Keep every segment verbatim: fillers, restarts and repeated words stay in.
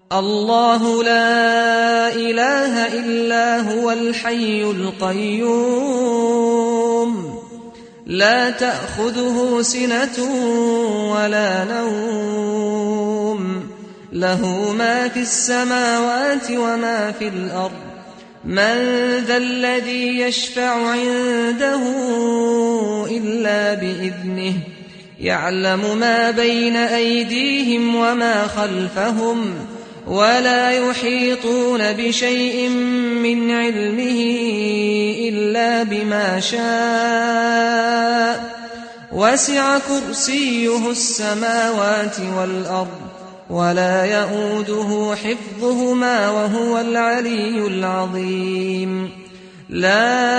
الله لا إله إلا هو الحي القيوم لا تأخذه سنة ولا نوم له ما في السماوات وما في الأرض من ذا الذي يشفع عنده إلا بإذنه يعلم ما بين أيديهم وما خلفهم ولا يحيطون بشيء من علمه إلا بما شاء وسع كرسيه السماوات والأرض ولا يؤوده حفظهما وهو العلي العظيم لا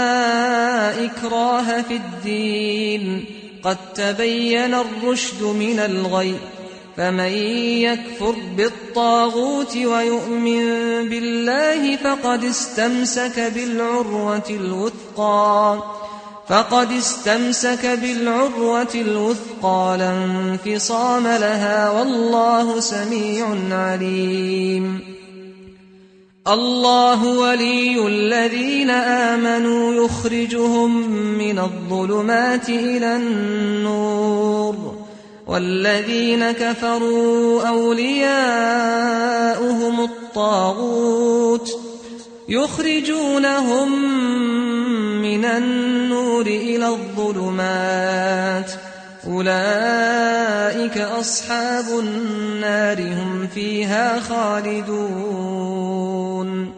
إكراه في الدين قد تبين الرشد من الغي فمن يكفر بالطاغوت ويؤمن بالله فقد استمسك بالعروة الوثقى فقد استمسك بالعروة الوثقى لا انفصام لها والله سميع عليم الله ولي الذين آمنوا يخرجهم من الظلمات إلى النور والذين كفروا أولياؤهم الطاغوت يخرجونهم من النور إلى الظلمات أولئك أصحاب النار هم فيها خالدون